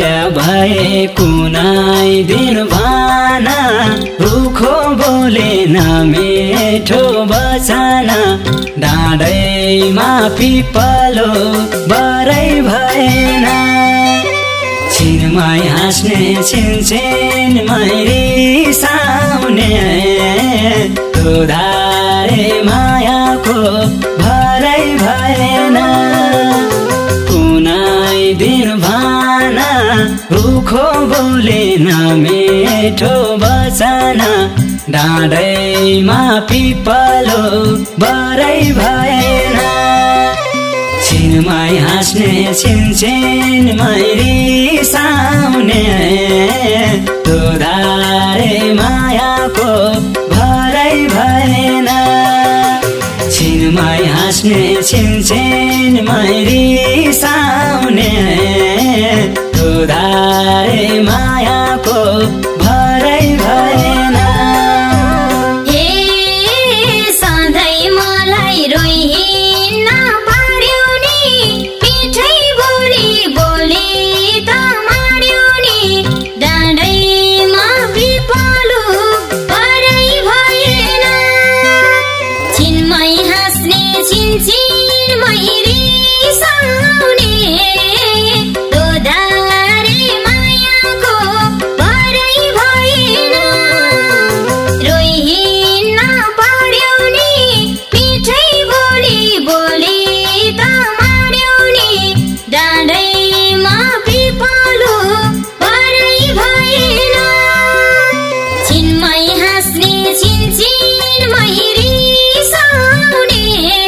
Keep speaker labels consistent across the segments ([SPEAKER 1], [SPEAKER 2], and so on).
[SPEAKER 1] भए कुनै दिन भाना रुखो बोलेन मिठो बचना डाँडैमा पिपलो बरै भएन छिनमै हाँस्ने छिनछिनमै रिसाउने दुधारे मायाको भरै भएन कुनै दिन भाना रुखो बोलेन मिठो बचना डाँडैमा पिपलो बरै भएन छिनमै हाँस्ने छिनछिनमै रिसाउने दुधारे मायाको भरै भएन छिनमै हाँस्ने छिनछिनमै रिसाउने दुधारे मायाको भरै भएन
[SPEAKER 2] सधैँ मलाई रोइहिन्न पार्यौ नि मिठै बोली बोली त मार्यौ नि डाँडैमा पिपलो बरै भएन छिनमै हाँस्ने छिनछिनमै रिसाउने दुधारे मायाको भरै भएन रोइहिन्न पार्यौ नि मिठै बोली बोली त मार्यौ नि डाँडैमा पिपलो बरै भएन छिनमै हाँस्ने छिनछिनमै रिसाउने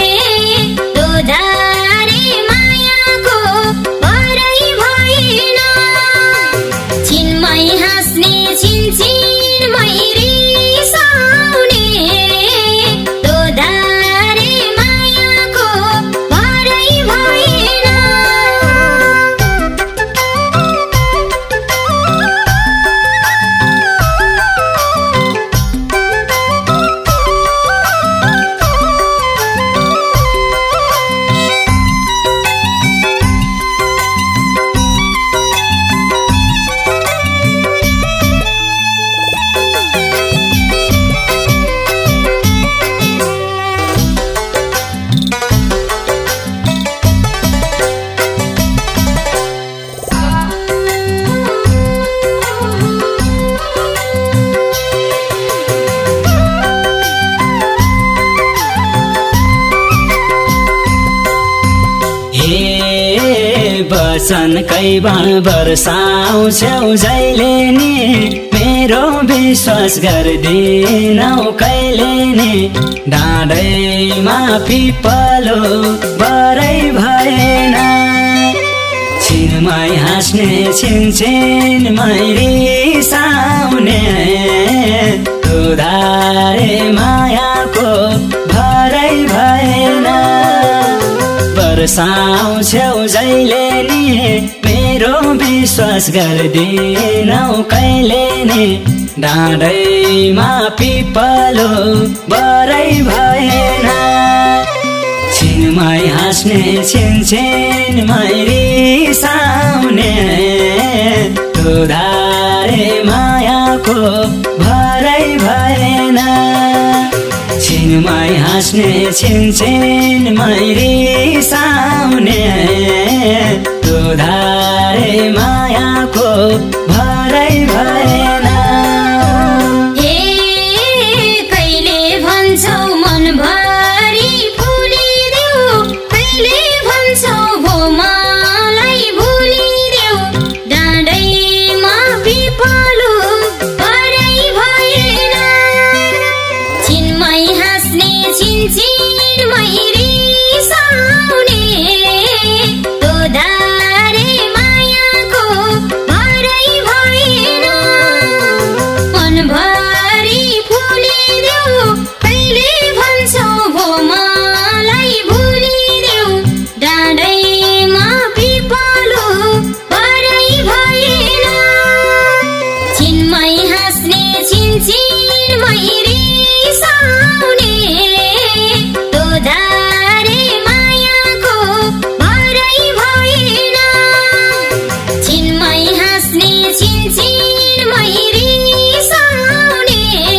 [SPEAKER 2] दुधारे मायाको भरै भएन छिनमै हाँस्ने छिनछिनमै रिसाउने दुधारे मायाको भरै भएन
[SPEAKER 1] वचनकै बाण बर्साउँछौ जहिले नि मेरो विश्वास गर्दिनौ कहिले नि डाँडैमा पिपलो बरै भएन छिनमै हाँस्ने छिनछिनमै रिसाउने दुधारे मायाको भरै भएन बर्साउँछौ जहिले नि मेरो विश्वास गर्दिनौ कहिले नि डाँडैमा पिपलो बरै भएन छिनमै हाँस्ने छिनछिनमै रिसाउने दुधारे मायाको भरै भएन छिनमै हाँस्ने छिनछिनमै रिसाउने दुधारे मायाको भरै भएन
[SPEAKER 2] कहिले भन्छौ मनभरि फुलिदेऊ कहिले भन्छौ भो मलाई भुलिदेऊ डाँडैमा पिपलो बरै भएन छिनमै हाँस्ने छिनछिनमै रिसाउने दुधारे मायाको छिनछिनमै रिसाउने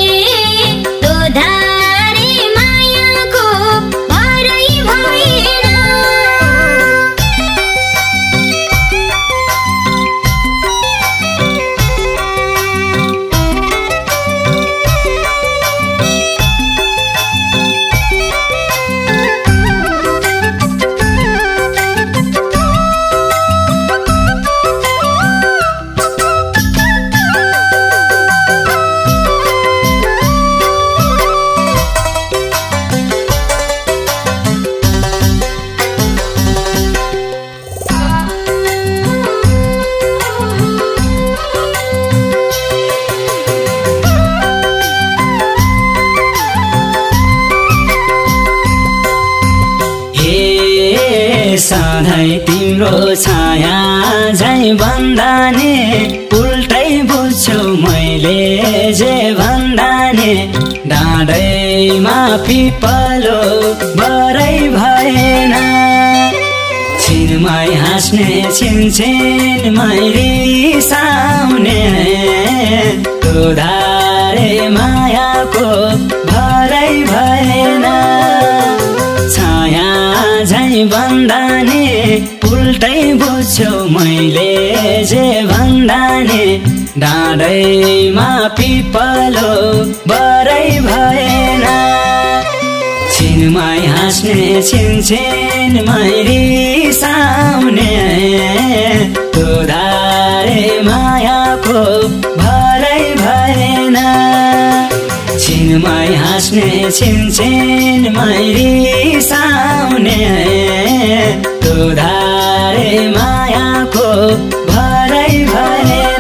[SPEAKER 2] दोधारे मायाको भरै भएन।
[SPEAKER 1] सधैँ तिम्रो छाया झै भन्दाने उल्टै बुझ्छु मैले जे भन्दाने डाँडैमा पिपलो बरै भएन। छिनमै हाँस्ने छिनछिनमै रिसाउने दोधारे मायाको भरै भएन। छाया झै भन्दाने उल्टै बुझ्छु मैले जे भन्दाने डाँडैमा पिपलो बरै भएन। छिनमै हाँस्ने छिनछिनमै रिसाउने दोधारे मायाको भरै भएन। छिनमै हाँस्ने छिनछिनमै रिसाउने दोधारे मायाको भरै भएन।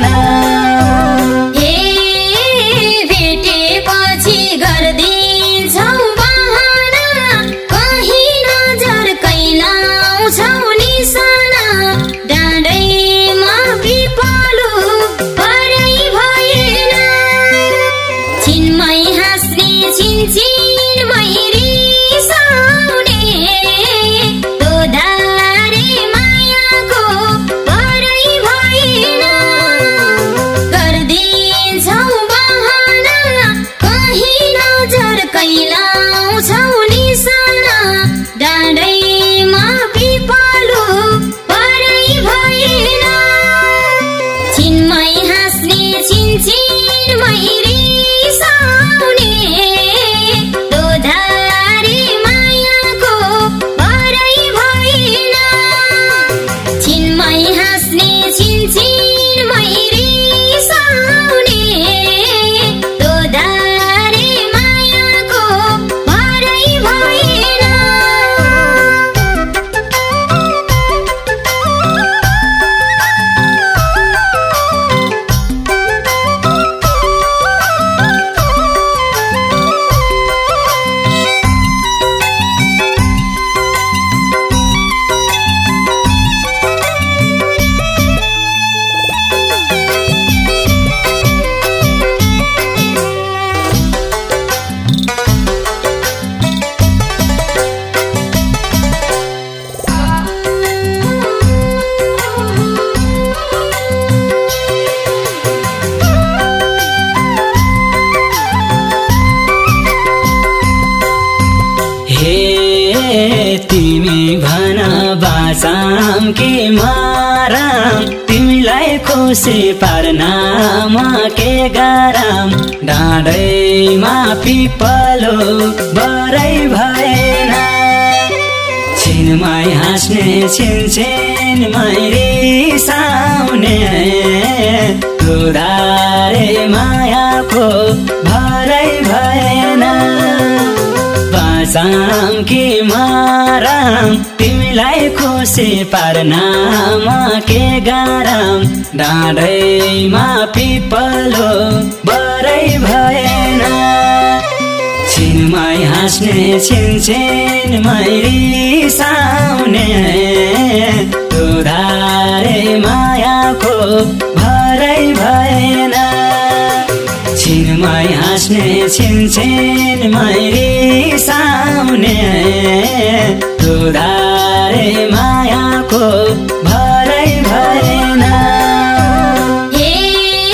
[SPEAKER 2] भेटेपछि गर्दिन्छौ बहाना कहीँ नजर कैलाउँछौ निशाना डाँडैमा पिपलो भरै भएन। छिनमै हाँस्ने छिनछिनमै रिसाउने दोधारे मायाको भरै भएन। गर्दिन्छौ बहाना कहीँ नजर कैलाउँछौ निशाना डाँडैमा पिपलो भरै भएन। छिनमै हाँस्ने छिनछिनमै रिसाउने दोधारे मायाको भरै भएन। छिनमै हाँस्ने छिनछिनमै रिसाउने दोधारे मायाको भरै भएन।
[SPEAKER 1] तिमी भन बाँचाम कि मराम तिमीलाई खुसी पार्नमा के गराम डाँडैमा पिपलो बरै भएन। छिनमै हाँस्ने छिनछिनमै रिसाउने दोधारे मायाको भरै भएन। बाँचाम कि मराम तिमीलाई खुसी पार्नमा के गराम डाँडैमा पिपलो बरै भएन। छिनमै हाँस्ने छिनछिनमै रिसाउने दोधारे मायाको भरै भएन। छिनमै हाँस्ने छिनछिनमै रिसाउने दोधारे मायाको भरै भएन।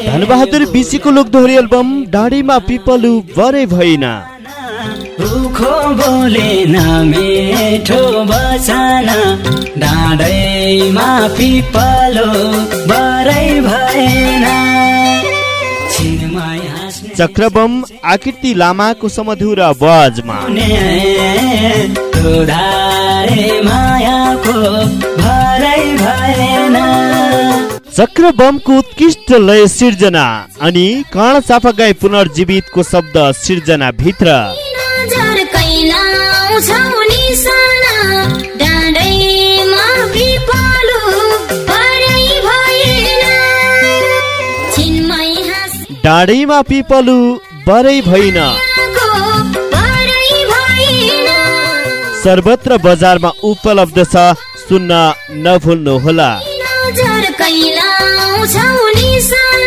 [SPEAKER 3] धनबहादुर बिसीको लोकदोहोरी एल्बम डाँडीमा पिपलु बरै भएन।
[SPEAKER 1] रुखो बोलेन मिठो बचन डाँडैमा पिपलु बरै भएन।
[SPEAKER 3] चक्रबम आकृति लामाको समधुर आवाजमा
[SPEAKER 1] मायाको भरै भएन।
[SPEAKER 3] चक्रबमको उत्कृष्ट लय सिर्जना अनि कर्ण चापागाई पुनर्जीवितको शब्द सिर्जना भित्र डाँडैमा पिपलु बरै भएन सर्वत्र बजारमा उपलब्ध छ, सुन्न नभुल्नुहोला।